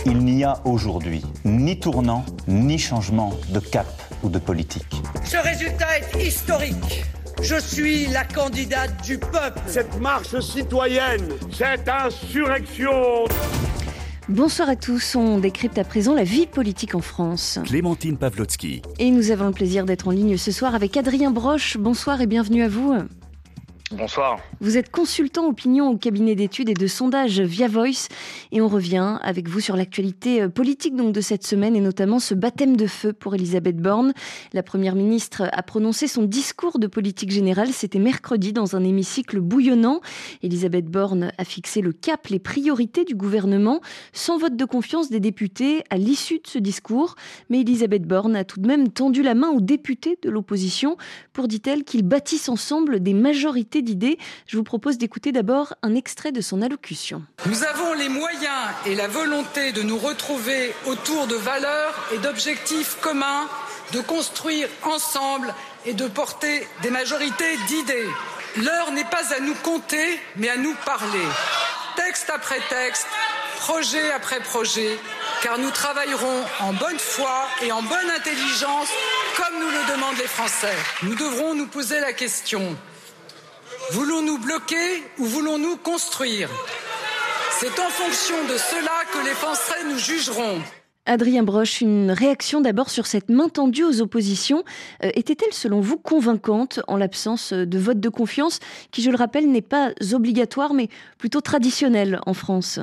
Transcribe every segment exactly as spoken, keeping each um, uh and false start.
Il n'y a aujourd'hui ni tournant, ni changement de cap ou de politique. Ce résultat est historique. Je suis la candidate du peuple. Cette marche citoyenne, cette insurrection. Bonsoir à tous, on décrypte à présent la vie politique en France. Clémentine Pavlotsky. Et nous avons le plaisir d'être en ligne ce soir avec Adrien Broche. Bonsoir et bienvenue à vous. Bonsoir. Vous êtes consultant opinion au cabinet d'études et de sondages Via Voice et on revient avec vous sur l'actualité politique donc de cette semaine et notamment ce baptême de feu pour Elisabeth Borne. La première ministre a prononcé son discours de politique générale, c'était mercredi dans un hémicycle bouillonnant. Elisabeth Borne a fixé le cap, les priorités du gouvernement sans vote de confiance des députés à l'issue de ce discours. Mais Elisabeth Borne a tout de même tendu la main aux députés de l'opposition pour, dit-elle, qu'ils bâtissent ensemble des majorités d'idées. Je vous propose d'écouter d'abord un extrait de son allocution. Nous avons les moyens et la volonté de nous retrouver autour de valeurs et d'objectifs communs, de construire ensemble et de porter des majorités d'idées. L'heure n'est pas à nous compter, mais à nous parler. Texte après texte, projet après projet, car nous travaillerons en bonne foi et en bonne intelligence, comme nous le demandent les Français. Nous devrons nous poser la question: voulons-nous bloquer ou voulons-nous construire? C'est en fonction de cela que les Français nous jugeront. Adrien Broche, une réaction d'abord sur cette main tendue aux oppositions. Euh, était-elle selon vous convaincante en l'absence de vote de confiance qui, je le rappelle, n'est pas obligatoire mais plutôt traditionnel en France?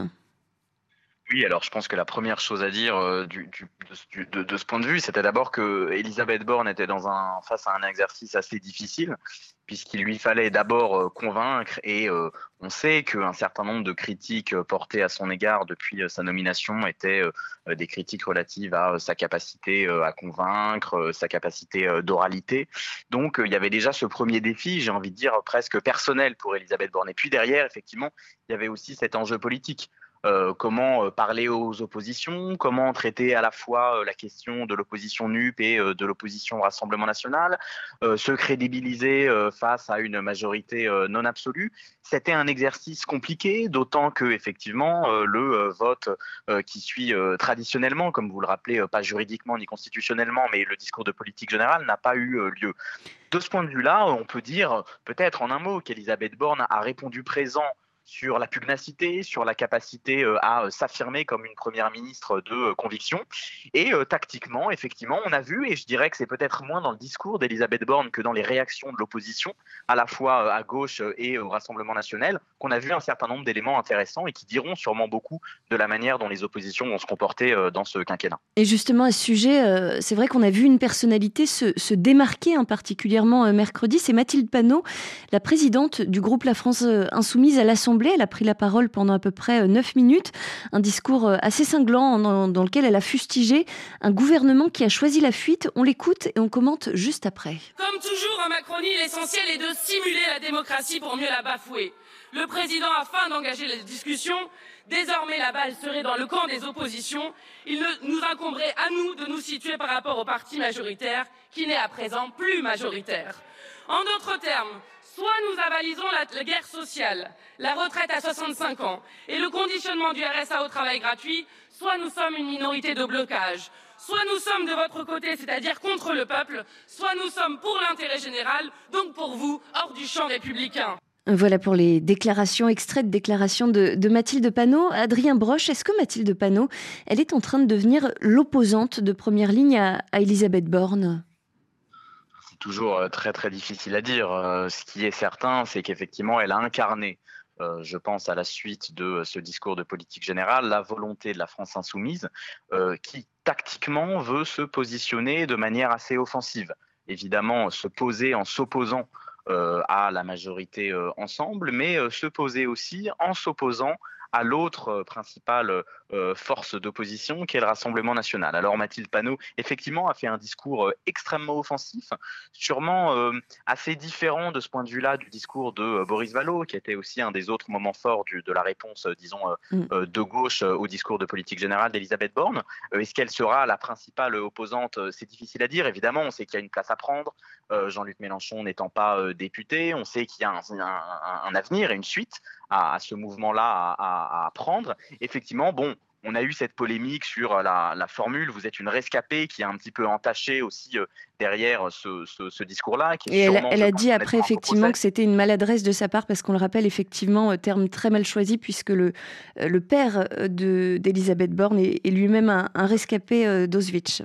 Oui, alors je pense que la première chose à dire euh, du, du, de, de, de ce point de vue, c'était d'abord que Elisabeth Borne était dans un, face à un exercice assez difficile, puisqu'il lui fallait d'abord euh, convaincre, et euh, on sait qu'un certain nombre de critiques euh, portées à son égard depuis euh, sa nomination étaient euh, des critiques relatives à euh, sa capacité euh, à convaincre, euh, sa capacité euh, d'oralité. Donc euh, il y avait déjà ce premier défi, j'ai envie de dire presque personnel pour Elisabeth Borne. Et puis derrière, effectivement, il y avait aussi cet enjeu politique. Euh, comment euh, parler aux oppositions, comment traiter à la fois euh, la question de l'opposition N U P et euh, de l'opposition Rassemblement National, euh, se crédibiliser euh, face à une majorité euh, non absolue. C'était un exercice compliqué, d'autant que effectivement euh, le euh, vote euh, qui suit euh, traditionnellement, comme vous le rappelez, euh, pas juridiquement ni constitutionnellement, mais le discours de politique générale n'a pas eu euh, lieu. De ce point de vue-là, on peut dire peut-être en un mot qu'Elisabeth Borne a répondu présent sur la pugnacité, sur la capacité euh, à euh, s'affirmer comme une première ministre de euh, conviction. Et euh, tactiquement, effectivement, on a vu, et je dirais que c'est peut-être moins dans le discours d'Elisabeth Borne que dans les réactions de l'opposition, à la fois euh, à gauche et au Rassemblement national, qu'on a vu un certain nombre d'éléments intéressants et qui diront sûrement beaucoup de la manière dont les oppositions vont se comporter euh, dans ce quinquennat. Et justement, à ce sujet, euh, c'est vrai qu'on a vu une personnalité se, se démarquer, hein, particulièrement euh, mercredi, c'est Mathilde Panot, la présidente du groupe La France Insoumise à l'Assemblée. Elle a pris la parole pendant à peu près neuf minutes, un discours assez cinglant dans, dans lequel elle a fustigé un gouvernement qui a choisi la fuite. On l'écoute et on commente juste après. Comme toujours en Macronie, l'essentiel est de simuler la démocratie pour mieux la bafouer. Le président, afin d'engager les discussions, désormais la balle serait dans le camp des oppositions. Il nous incomberait à nous de nous situer par rapport au parti majoritaire, qui n'est à présent plus majoritaire. En d'autres termes, soit nous avalisons la, la guerre sociale, la retraite à soixante-cinq ans et le conditionnement du R S A au travail gratuit, soit nous sommes une minorité de blocage. Soit nous sommes de votre côté, c'est-à-dire contre le peuple, soit nous sommes pour l'intérêt général, donc pour vous, hors du champ républicain. Voilà pour les déclarations, extraits de déclarations de, de Mathilde Panot. Adrien Broche, est-ce que Mathilde Panot, elle est en train de devenir l'opposante de première ligne à, à Elisabeth Borne ? Toujours très très difficile à dire. Ce qui est certain, c'est qu'effectivement, elle a incarné, euh, je pense à la suite de ce discours de politique générale, la volonté de la France insoumise, euh, qui tactiquement veut se positionner de manière assez offensive. Évidemment, se poser en s'opposant euh, à la majorité euh, ensemble, mais euh, se poser aussi en s'opposant à l'autre euh, principale euh, force d'opposition qui est le Rassemblement national. Alors Mathilde Panot, effectivement, a fait un discours euh, extrêmement offensif, sûrement euh, assez différent de ce point de vue-là du discours de euh, Boris Vallaud, qui était aussi un des autres moments forts du, de la réponse, euh, disons, euh, mm. euh, de gauche euh, au discours de politique générale d'Elisabeth Borne. Euh, est-ce qu'elle sera la principale opposante? C'est difficile à dire, évidemment, on sait qu'il y a une place à prendre, euh, Jean-Luc Mélenchon n'étant pas euh, député, on sait qu'il y a un, un, un avenir et une suite à, à ce mouvement-là à, à, à prendre. Effectivement, bon, on a eu cette polémique sur la, la formule « vous êtes une rescapée » qui a un petit peu entaché aussi euh, derrière ce, ce, ce discours-là. Qui est Et sûrement, elle, elle a pense, dit après effectivement que c'était une maladresse de sa part parce qu'on le rappelle effectivement, terme très mal choisi puisque le, le père de, d'Elisabeth Borne est, est lui-même un, un rescapé d'Auschwitz.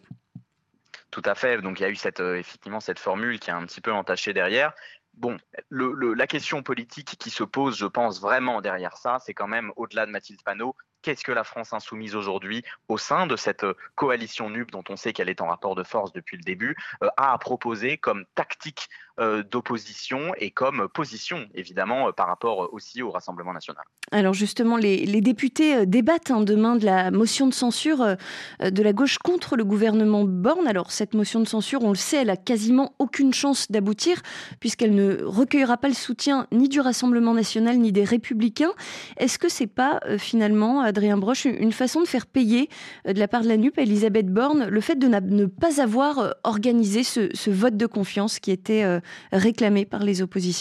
Tout à fait, donc il y a eu cette, euh, effectivement cette formule qui a un petit peu entaché derrière. Bon, le, le, la question politique qui se pose, je pense, vraiment derrière ça, c'est quand même, au-delà de Mathilde Panot, qu'est-ce que la France insoumise aujourd'hui, au sein de cette coalition N U P, dont on sait qu'elle est en rapport de force depuis le début, euh, a à proposer comme tactique euh, d'opposition et comme position, évidemment, euh, par rapport aussi au Rassemblement national. Alors justement, les, les députés débattent hein, demain de la motion de censure euh, de la gauche contre le gouvernement Borne. Alors cette motion de censure, on le sait, elle a quasiment aucune chance d'aboutir puisqu'elle ne recueillera pas le soutien ni du Rassemblement national ni des Républicains. Est-ce que c'est pas euh, finalement, Adrien Broche, une façon de faire payer euh, de la part de la N U P à Elisabeth Borne le fait de ne pas avoir euh, organisé ce, ce vote de confiance qui était euh, réclamé par les oppositions ?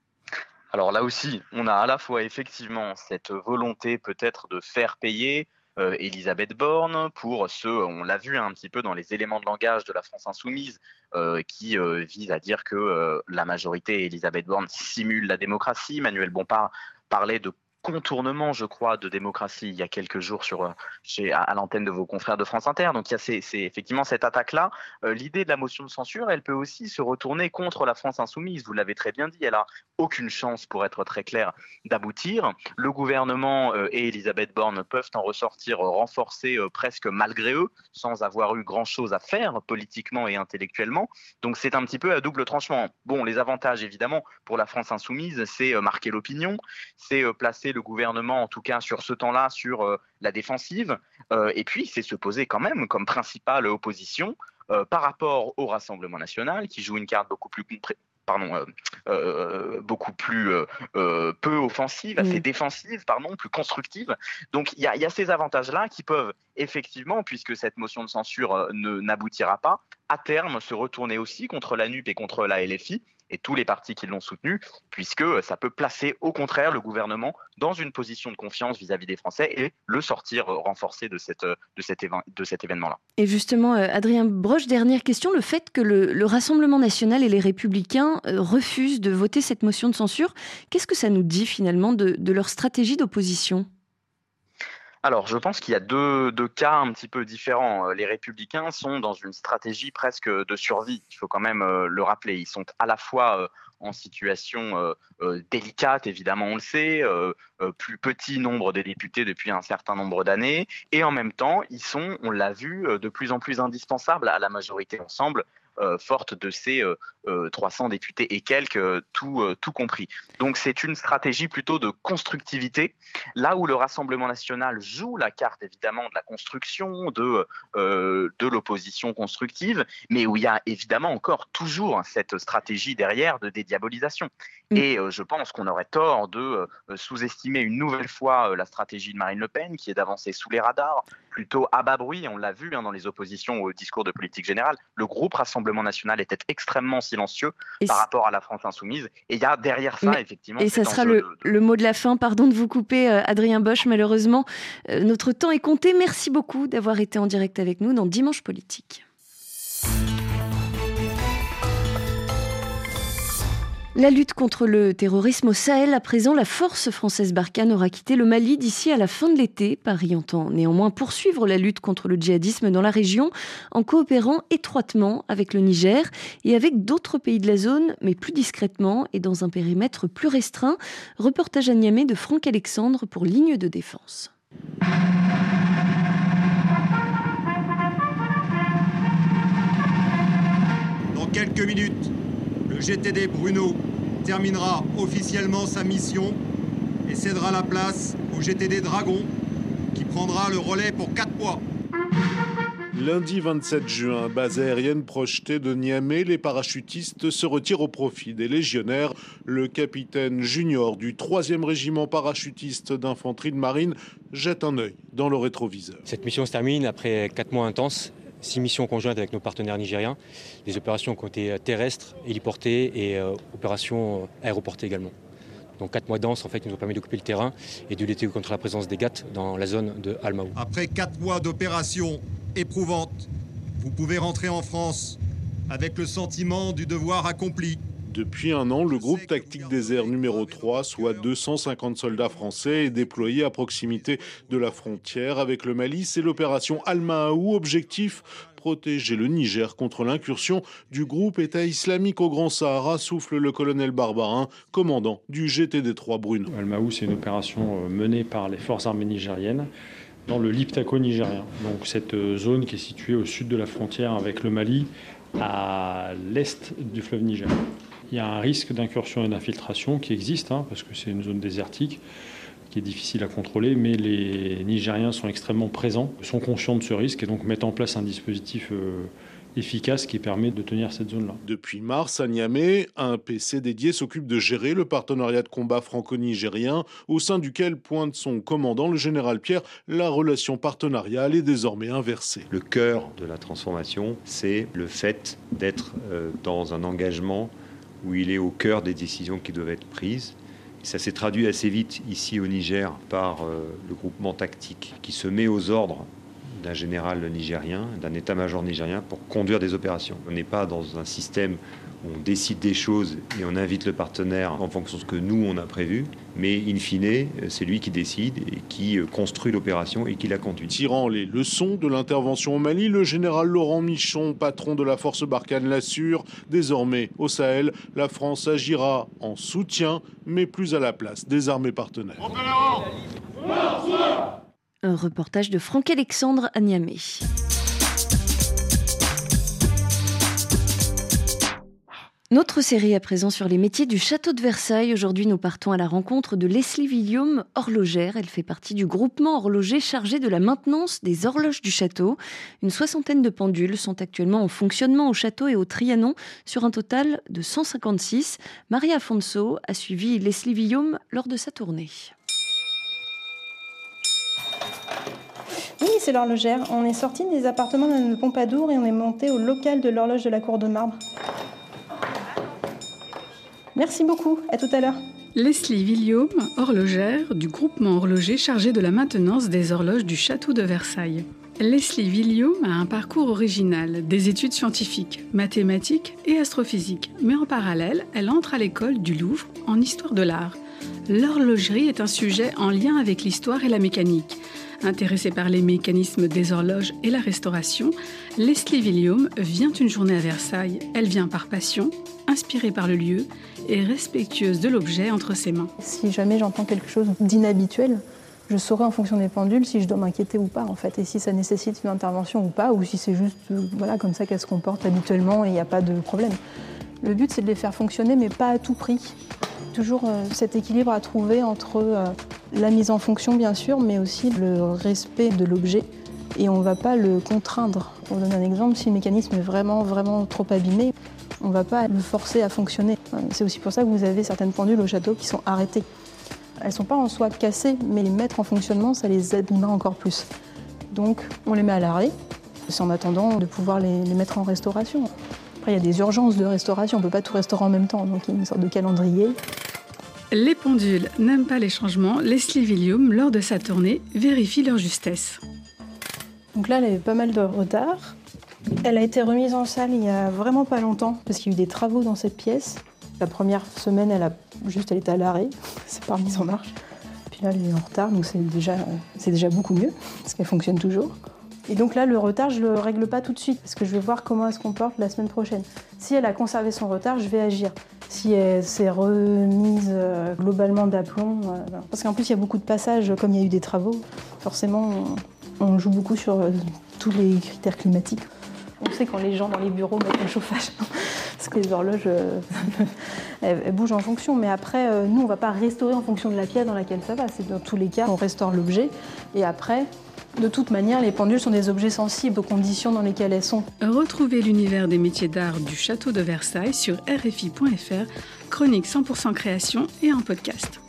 Alors là aussi, on a à la fois effectivement cette volonté peut-être de faire payer euh, Elisabeth Borne pour ce, on l'a vu un petit peu dans les éléments de langage de la France insoumise, euh, qui euh, vise à dire que euh, la majorité Elisabeth Borne simule la démocratie. Manuel Bompard parlait de contournement, je crois, de démocratie il y a quelques jours sur, chez, à, à l'antenne de vos confrères de France Inter. Donc il y a ces, ces, effectivement cette attaque-là. Euh, l'idée de la motion de censure, elle peut aussi se retourner contre la France insoumise. Vous l'avez très bien dit, elle a aucune chance, pour être très clair, d'aboutir. Le gouvernement euh, et Elisabeth Borne peuvent en ressortir euh, renforcés euh, presque malgré eux, sans avoir eu grand-chose à faire politiquement et intellectuellement. Donc c'est un petit peu à double tranchant. Bon, les avantages, évidemment, pour la France insoumise, c'est euh, marquer l'opinion, c'est euh, placer le gouvernement, en tout cas sur ce temps-là, sur euh, la défensive, euh, et puis c'est se poser quand même comme principale opposition euh, par rapport au Rassemblement national, qui joue une carte beaucoup plus complète. Pardon, euh, euh, beaucoup plus euh, euh, peu offensive, assez mmh. défensive, pardon, plus constructive. Donc il y, y a ces avantages-là qui peuvent effectivement, puisque cette motion de censure euh, ne, n'aboutira pas, à terme se retourner aussi contre la N U P et contre la L F I et tous les partis qui l'ont soutenu, puisque ça peut placer au contraire le gouvernement dans une position de confiance vis-à-vis des Français et le sortir renforcé de, cette, de, cet, éve- de cet événement-là. Et justement, Adrien Broche, dernière question, le fait que le, le Rassemblement national et les Républicains euh, refusent de voter cette motion de censure, qu'est-ce que ça nous dit finalement de, de leur stratégie d'opposition ? Alors, je pense qu'il y a deux, deux cas un petit peu différents. Les Républicains sont dans une stratégie presque de survie. Il faut quand même euh, le rappeler. Ils sont à la fois euh, en situation euh, euh, délicate, évidemment, on le sait, euh, euh, plus petit nombre de députés depuis un certain nombre d'années, et en même temps, ils sont, on l'a vu, de plus en plus indispensables à la majorité ensemble, Euh, forte de ces euh, euh, trois cents députés et quelques, euh, tout, euh, tout compris. Donc c'est une stratégie plutôt de constructivité, là où le Rassemblement national joue la carte évidemment de la construction, de, euh, de l'opposition constructive, mais où il y a évidemment encore toujours cette stratégie derrière de dédiabolisation. Et euh, je pense qu'on aurait tort de euh, sous-estimer une nouvelle fois euh, la stratégie de Marine Le Pen, qui est d'avancer sous les radars, plutôt à bas bruit. On l'a vu hein, dans les oppositions au discours de politique générale. Le groupe Rassemblement national était extrêmement silencieux et par rapport à la France insoumise. Et il y a derrière ça, Mais, effectivement... Et ça sera le, de, de... le mot de la fin. Pardon de vous couper, euh, Adrien Boche. Malheureusement, euh, notre temps est compté. Merci beaucoup d'avoir été en direct avec nous dans Dimanche Politique. La lutte contre le terrorisme au Sahel, à présent, la force française Barkhane aura quitté le Mali d'ici à la fin de l'été. Paris entend néanmoins poursuivre la lutte contre le djihadisme dans la région en coopérant étroitement avec le Niger et avec d'autres pays de la zone, mais plus discrètement et dans un périmètre plus restreint. Reportage à Niamey de Franck Alexandre pour Ligne de défense. Dans quelques minutes, le G T D Bruno terminera officiellement sa mission et cédera la place au G T D Dragon qui prendra le relais pour quatre mois. Lundi vingt-sept juin, base aérienne projetée de Niamey, les parachutistes se retirent au profit des légionnaires. Le capitaine junior du troisième régiment parachutiste d'infanterie de marine jette un œil dans le rétroviseur. Cette mission se termine après quatre mois intenses. Six missions conjointes avec nos partenaires nigériens, des opérations qui ont été terrestres, héliportées et euh, opérations aéroportées également. Donc quatre mois denses en fait, qui nous ont permis d'occuper le terrain et de lutter contre la présence des G A T dans la zone de Al-Maou. Après quatre mois d'opérations éprouvantes, vous pouvez rentrer en France avec le sentiment du devoir accompli. Depuis un an, le groupe tactique désert numéro trois, soit deux cent cinquante soldats français, est déployé à proximité de la frontière avec le Mali. C'est l'opération Al-Maou. Objectif, protéger le Niger contre l'incursion du groupe État islamique au Grand Sahara, souffle le colonel Barbarin, commandant du G T D trois Bruno. Al-Maou, c'est une opération menée par les forces armées nigériennes dans le Liptako nigérien. Donc cette zone qui est située au sud de la frontière avec le Mali, à l'est du fleuve Niger. Il y a un risque d'incursion et d'infiltration qui existe, hein, parce que c'est une zone désertique qui est difficile à contrôler, mais les Nigériens sont extrêmement présents, sont conscients de ce risque et donc mettent en place un dispositif euh, efficace qui permet de tenir cette zone-là. Depuis mars, à Niamey, un P C dédié s'occupe de gérer le partenariat de combat franco-nigérien, au sein duquel pointe son commandant, le général Pierre. La relation partenariale est désormais inversée. Le cœur de la transformation, c'est le fait d'être euh, dans un engagement où il est au cœur des décisions qui doivent être prises. Et ça s'est traduit assez vite ici au Niger par euh, le groupement tactique qui se met aux ordres d'un général nigérien, d'un état-major nigérien pour conduire des opérations. On n'est pas dans un système où on décide des choses et on invite le partenaire en fonction de ce que nous on a prévu, mais in fine, c'est lui qui décide et qui construit l'opération et qui la conduit. Tirant les leçons de l'intervention au Mali, le général Laurent Michon, patron de la force Barkhane, l'assure. Désormais, au Sahel, la France agira en soutien, mais plus à la place des armées partenaires. Un reportage de Franck Alexandre à Niamey. Notre série à présent sur les métiers du château de Versailles. Aujourd'hui, nous partons à la rencontre de Leslie Villiaume, horlogère. Elle fait partie du groupement horloger chargé de la maintenance des horloges du château. Une soixantaine de pendules sont actuellement en fonctionnement au château et au Trianon, sur un total de cent cinquante-six. Maria Afonso a suivi Leslie Villiaume lors de sa tournée. Oui, c'est l'horlogère. On est sorti des appartements de Pompadour et on est monté au local de l'horloge de la Cour de Marbre. Merci beaucoup, à tout à l'heure. Leslie Villiaume, horlogère du groupement horloger chargé de la maintenance des horloges du château de Versailles. Leslie Villiaume a un parcours original, des études scientifiques, mathématiques et astrophysique. Mais en parallèle, elle entre à l'école du Louvre en histoire de l'art. L'horlogerie est un sujet en lien avec l'histoire et la mécanique. Intéressée par les mécanismes des horloges et la restauration, Leslie Villiaume vient une journée à Versailles. Elle vient par passion, inspirée par le lieu et respectueuse de l'objet entre ses mains. Si jamais j'entends quelque chose d'inhabituel, je saurai en fonction des pendules si je dois m'inquiéter ou pas en fait, et si ça nécessite une intervention ou pas, ou si c'est juste euh, voilà, comme ça qu'elle se comporte habituellement et il n'y a pas de problème. Le but c'est de les faire fonctionner mais pas à tout prix. Toujours euh, cet équilibre à trouver entre euh, la mise en fonction bien sûr, mais aussi le respect de l'objet et on ne va pas le contraindre. Pour vous donner un exemple, si le mécanisme est vraiment, vraiment trop abîmé, on ne va pas le forcer à fonctionner. C'est aussi pour ça que vous avez certaines pendules au château qui sont arrêtées. Elles ne sont pas en soi cassées, mais les mettre en fonctionnement, ça les abîmera encore plus. Donc on les met à l'arrêt, c'est en attendant de pouvoir les, les mettre en restauration. Après, il y a des urgences de restauration, on ne peut pas tout restaurer en même temps, donc il y a une sorte de calendrier. Les pendules n'aiment pas les changements. Leslie Villiaume, lors de sa tournée, vérifie leur justesse. Donc là, elle avait pas mal de retard. Elle a été remise en salle il y a vraiment pas longtemps, parce qu'il y a eu des travaux dans cette pièce. La première semaine, elle a juste, elle était à l'arrêt, c'est pas remise en marche. Puis là, elle est en retard, donc c'est déjà, c'est déjà beaucoup mieux, parce qu'elle fonctionne toujours. Et donc là, le retard, je le règle pas tout de suite, parce que je vais voir comment elle se comporte la semaine prochaine. Si elle a conservé son retard, je vais agir. Si elle s'est remise euh, globalement d'aplomb, euh, parce qu'en plus, il y a beaucoup de passages, comme il y a eu des travaux, forcément, on, on joue beaucoup sur euh, tous les critères climatiques. On sait quand les gens dans les bureaux mettent le chauffage, parce que les horloges, euh, elles, elles bougent en fonction. Mais après, euh, nous, on ne va pas restaurer en fonction de la pièce dans laquelle ça va. C'est dans tous les cas, on restaure l'objet. Et après, de toute manière, les pendules sont des objets sensibles aux conditions dans lesquelles elles sont. Retrouvez l'univers des métiers d'art du château de Versailles sur R F I point F R, chronique cent pour cent création et en podcast.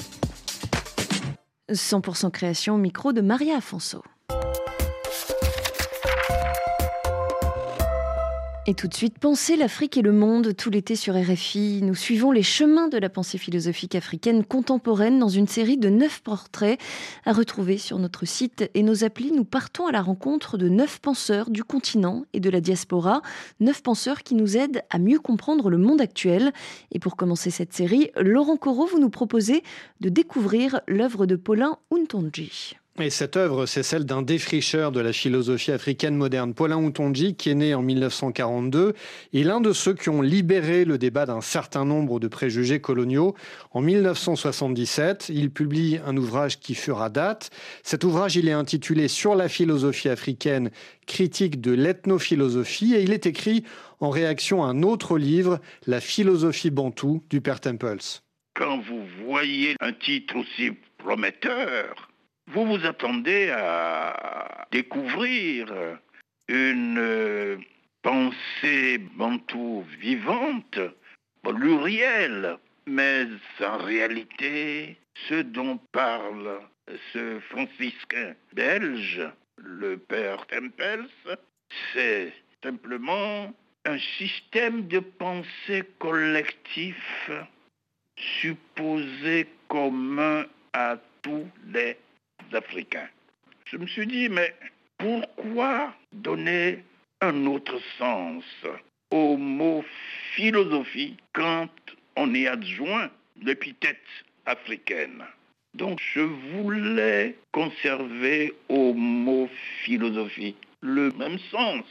cent pour cent création au micro de Maria Afonso. Et tout de suite, Penser l'Afrique et le monde, tout l'été sur R F I. Nous suivons les chemins de la pensée philosophique africaine contemporaine dans une série de neuf portraits à retrouver sur notre site et nos applis. Nous partons à la rencontre de neuf penseurs du continent et de la diaspora. Neuf penseurs qui nous aident à mieux comprendre le monde actuel. Et pour commencer cette série, Laurent Corot, vous nous proposez de découvrir l'œuvre de Paulin Hountondji. Et cette œuvre, c'est celle d'un défricheur de la philosophie africaine moderne, Paulin Hountondji, qui est né en mille neuf cent quarante-deux, et l'un de ceux qui ont libéré le débat d'un certain nombre de préjugés coloniaux. En mille neuf cent soixante-dix-sept, il publie un ouvrage qui fera date. Cet ouvrage, il est intitulé « Sur la philosophie africaine, critique de l'ethnophilosophie » et il est écrit en réaction à un autre livre, « La philosophie bantoue » du père Temples. Quand vous voyez un titre aussi prometteur, vous vous attendez à découvrir une pensée bantoue vivante, plurielle, mais en réalité, ce dont parle ce franciscain belge, le père Tempels, c'est simplement un système de pensée collectif supposé commun à tous les Africains. Je me suis dit, mais pourquoi donner un autre sens au mot philosophie quand on y adjoint l'épithète africaine? Donc je voulais conserver au mot philosophie le même sens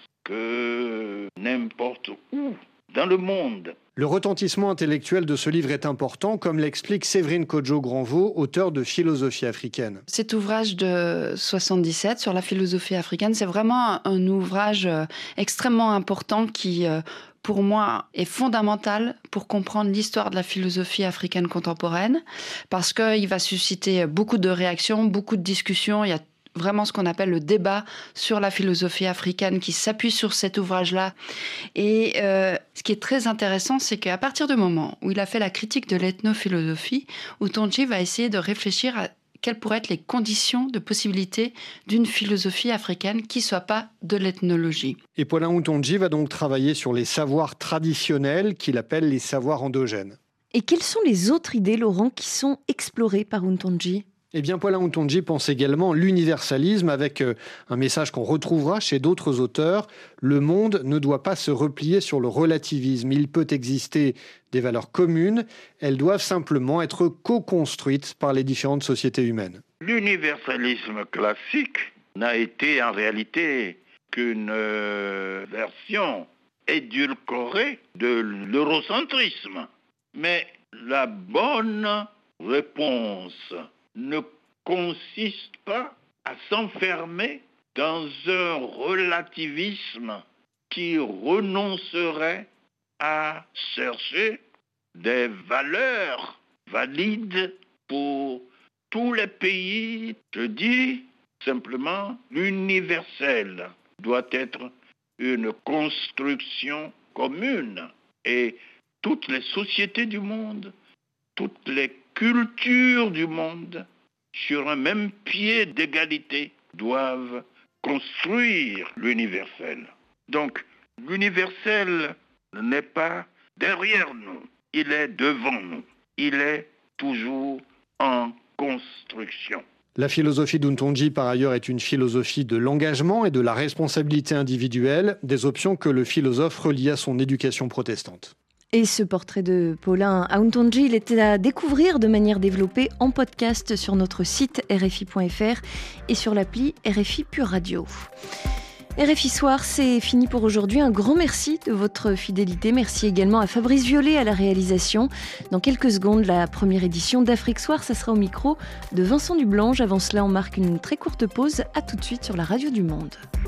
que n'importe où dans le monde. Le retentissement intellectuel de ce livre est important, comme l'explique Séverine Kodjo-Granvaux, auteure de Philosophie africaine. Cet ouvrage de soixante-dix-sept sur la philosophie africaine, c'est vraiment un ouvrage extrêmement important qui, pour moi, est fondamental pour comprendre l'histoire de la philosophie africaine contemporaine, parce qu'il va susciter beaucoup de réactions, beaucoup de discussions. Il y a vraiment ce qu'on appelle le débat sur la philosophie africaine qui s'appuie sur cet ouvrage-là. Et euh, ce qui est très intéressant, c'est qu'à partir du moment où il a fait la critique de l'ethnophilosophie, Hountondji va essayer de réfléchir à quelles pourraient être les conditions de possibilité d'une philosophie africaine qui ne soit pas de l'ethnologie. Et Paulin Hountondji va donc travailler sur les savoirs traditionnels qu'il appelle les savoirs endogènes. Et quelles sont les autres idées, Laurent, qui sont explorées par Hountondji ? Eh bien, Paulin Hountondji pense également l'universalisme avec un message qu'on retrouvera chez d'autres auteurs. Le monde ne doit pas se replier sur le relativisme. Il peut exister des valeurs communes. Elles doivent simplement être co-construites par les différentes sociétés humaines. L'universalisme classique n'a été en réalité qu'une euh, version édulcorée de l'eurocentrisme. Mais la bonne réponse ne consiste pas à s'enfermer dans un relativisme qui renoncerait à chercher des valeurs valides pour tous les pays. Je dis simplement, l'universel doit être une construction commune et toutes les sociétés du monde, toutes les cultures du monde, sur un même pied d'égalité, doivent construire l'universel. Donc, l'universel n'est pas derrière nous, il est devant nous, il est toujours en construction. La philosophie d'Hountondji, par ailleurs, est une philosophie de l'engagement et de la responsabilité individuelle, des options que le philosophe relie à son éducation protestante. Et ce portrait de Paulin Hountondji, il était à découvrir de manière développée en podcast sur notre site r f i point f r et sur l'appli R F I Pure Radio. R F I Soir, c'est fini pour aujourd'hui. Un grand merci de votre fidélité. Merci également à Fabrice Violet à la réalisation. Dans quelques secondes, la première édition d'Afrique Soir, ça sera au micro de Vincent Dublange. Avant cela, on marque une très courte pause. À tout de suite sur la radio du Monde.